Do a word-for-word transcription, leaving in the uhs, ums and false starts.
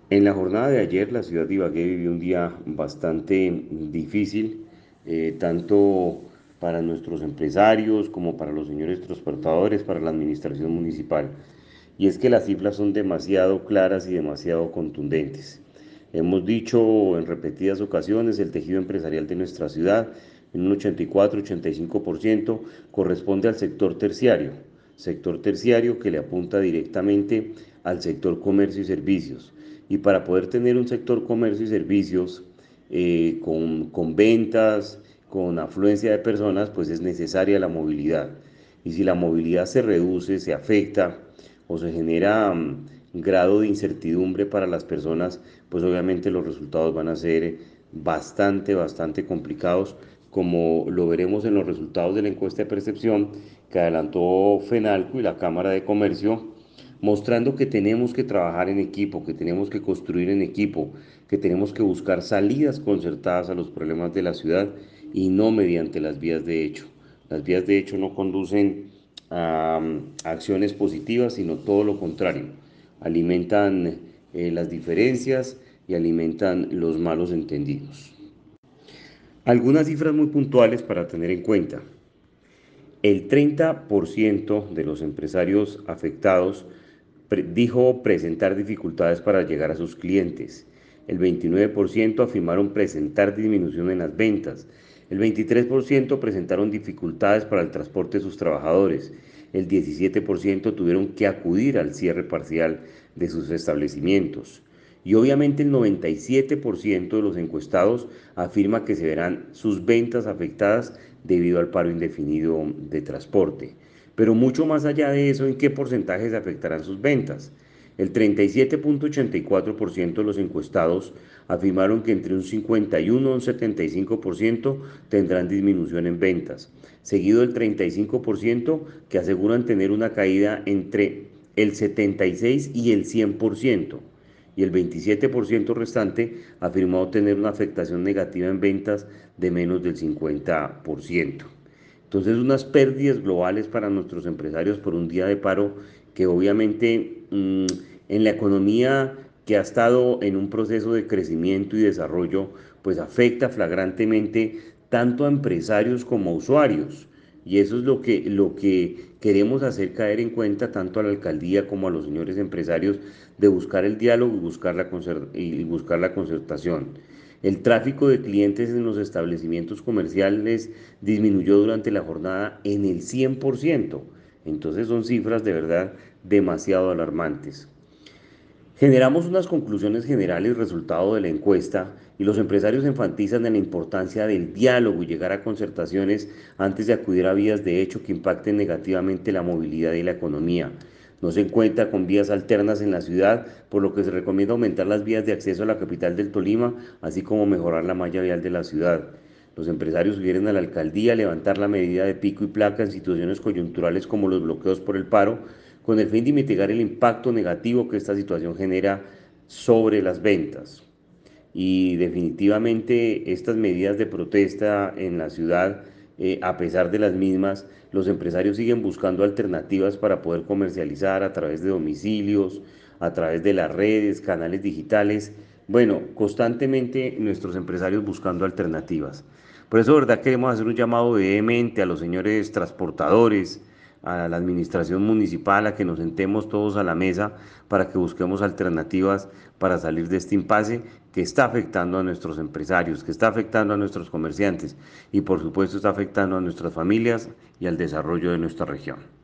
En la jornada de ayer, la ciudad de Ibagué vivió un día bastante difícil, eh, tanto para nuestros empresarios como para los señores transportadores, para la administración municipal. Y es que las cifras son demasiado claras y demasiado contundentes. Hemos dicho en repetidas ocasiones, el tejido empresarial de nuestra ciudad, en un ochenta y cuatro, ochenta y cinco por ciento, corresponde al sector terciario, sector terciario que le apunta directamente al sector comercio y servicios. Y para poder tener un sector comercio y servicios eh, con, con ventas, con afluencia de personas, pues es necesaria la movilidad. Y si la movilidad se reduce, se afecta o se genera um, grado de incertidumbre para las personas, pues obviamente los resultados van a ser bastante, bastante complicados, como lo veremos en los resultados de la encuesta de percepción que adelantó FENALCO y la Cámara de Comercio, mostrando que tenemos que trabajar en equipo, que tenemos que construir en equipo, que tenemos que buscar salidas concertadas a los problemas de la ciudad y no mediante las vías de hecho. Las vías de hecho no conducen a, a acciones positivas, sino todo lo contrario. Alimentan eh, las diferencias y alimentan los malos entendidos. Algunas cifras muy puntuales para tener en cuenta. El treinta por ciento de los empresarios afectados pre dijo presentar dificultades para llegar a sus clientes. El veintinueve por ciento afirmaron presentar disminución en las ventas. El veintitrés por ciento presentaron dificultades para el transporte de sus trabajadores. El diecisiete por ciento tuvieron que acudir al cierre parcial de sus establecimientos. Y obviamente el noventa y siete por ciento de los encuestados afirma que se verán sus ventas afectadas debido al paro indefinido de transporte. Pero mucho más allá de eso, ¿en qué porcentaje se afectarán sus ventas? El treinta y siete punto ochenta y cuatro por ciento de los encuestados afirmaron que entre un cincuenta y uno y un setenta y cinco por ciento tendrán disminución en ventas, seguido del treinta y cinco por ciento que aseguran tener una caída entre el setenta y seis y el cien por ciento, y el veintisiete por ciento restante afirmó tener una afectación negativa en ventas de menos del cincuenta por ciento. Entonces, unas pérdidas globales para nuestros empresarios por un día de paro que obviamente mmm, en la economía que ha estado en un proceso de crecimiento y desarrollo, pues afecta flagrantemente tanto a empresarios como a usuarios. Y eso es lo que, lo que queremos hacer caer en cuenta tanto a la alcaldía como a los señores empresarios, de buscar el diálogo y buscar la, y buscar la concertación. El tráfico de clientes en los establecimientos comerciales disminuyó durante la jornada en el cien por ciento. Entonces son cifras de verdad demasiado alarmantes. Generamos unas conclusiones generales resultado de la encuesta y los empresarios enfatizan en la importancia del diálogo y llegar a concertaciones antes de acudir a vías de hecho que impacten negativamente la movilidad y la economía. No se encuentra con vías alternas en la ciudad, por lo que se recomienda aumentar las vías de acceso a la capital del Tolima, así como mejorar la malla vial de la ciudad. Los empresarios sugieren a la alcaldía levantar la medida de pico y placa en situaciones coyunturales como los bloqueos por el paro, con el fin de mitigar el impacto negativo que esta situación genera sobre las ventas. Y definitivamente estas medidas de protesta en la ciudad, eh, a pesar de las mismas, los empresarios siguen buscando alternativas para poder comercializar a través de domicilios, a través de las redes, canales digitales. Bueno, constantemente nuestros empresarios buscando alternativas. Por eso, de verdad, queremos hacer un llamado vehemente a los señores transportadores, a la administración municipal, a que nos sentemos todos a la mesa para que busquemos alternativas para salir de este impasse que está afectando a nuestros empresarios, que está afectando a nuestros comerciantes y por supuesto está afectando a nuestras familias y al desarrollo de nuestra región.